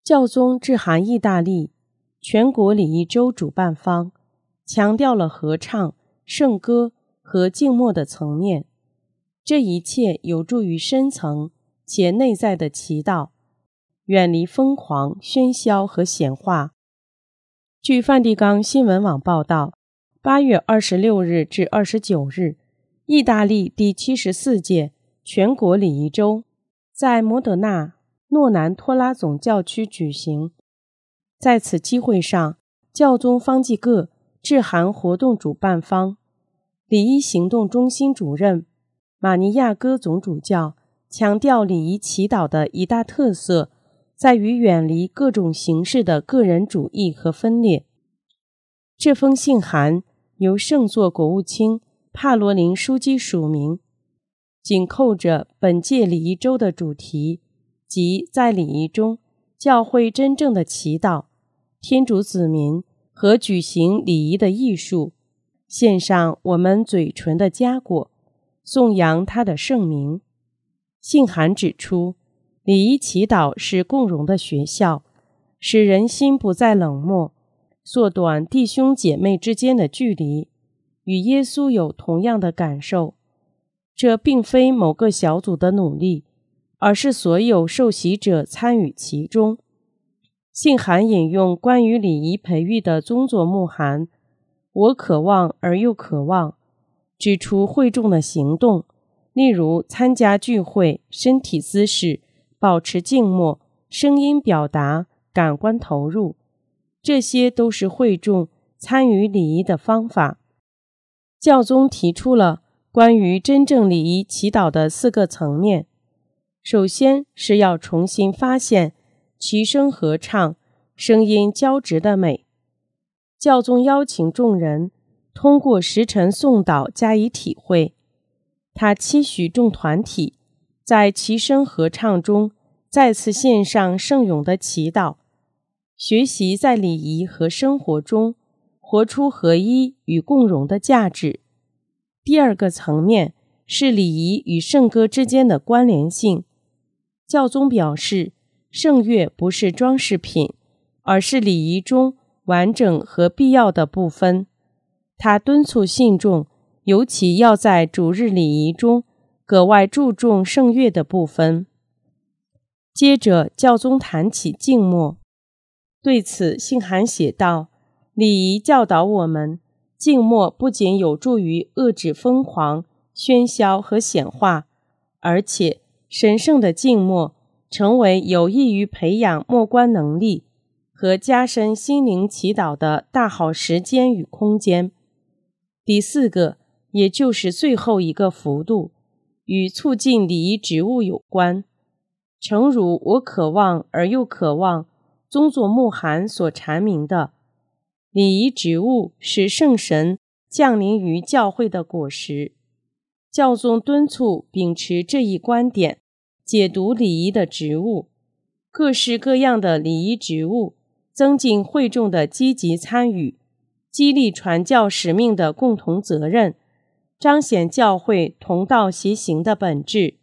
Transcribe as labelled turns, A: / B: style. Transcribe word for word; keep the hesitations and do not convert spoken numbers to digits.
A: 教宗致函意大利全国礼仪周主办方，强调了合唱、圣歌和静默的层面。这一切有助于深层且内在的祈祷，远离疯狂、喧嚣和显化。据梵蒂冈新闻网报道，八月二十六日至二十九日，意大利第七十四届全国礼仪周在摩德纳诺南托拉总教区举行。在此机会上，教宗方济各致函活动主办方，礼仪行动中心主任马尼亚戈总主教强调，礼仪祈祷的一大特色在于远离各种形式的个人主义和分裂。这封信函由圣座国务卿帕罗林枢机署名，紧扣着本届礼仪周的主题，即在礼仪中教会真正的祈祷、天主子民和举行礼仪的艺术，献上我们嘴唇的佳果，颂扬他的圣名。信函指出，礼仪祈祷是共融的学校，使人心不再冷漠，缩短弟兄姐妹之间的距离，与耶稣有同样的感受。这并非某个小组的努力，而是所有受洗者参与其中。信函引用关于礼仪培育的宗座牧函，我渴望而又渴望，指出会众的行动，例如参加聚会、身体姿势、保持静默、声音表达、感官投入，这些都是会众参与礼仪的方法。教宗提出了关于真正礼仪祈祷的四个层面。首先是要重新发现齐声合唱、声音交织的美。教宗邀请众人通过时辰诵祷加以体会。他期许众团体在齐声合唱中再次献上圣咏的祈祷，学习在礼仪和生活中活出合一与共融的价值。第二个层面是礼仪与圣歌之间的关联性。教宗表示，圣乐不是装饰品，而是礼仪中完整和必要的部分。他敦促信众，尤其要在主日礼仪中格外注重圣乐的部分。接着，教宗谈起静默。对此，信函写道，礼仪教导我们，静默不仅有助于遏制疯狂、喧嚣和显化，而且神圣的静默成为有益于培养默观能力和加深心灵祈祷的大好时间与空间。第四个，也就是最后一个幅度，与促进礼仪职务有关。诚如我渴望而又渴望宗座牧函所阐明的，礼仪职务是圣神降临于教会的果实。教宗敦促秉持这一观点，解读礼仪的职务，各式各样的礼仪职务增进会众的积极参与，激励传教使命的共同责任，彰显教会同道协行的本质。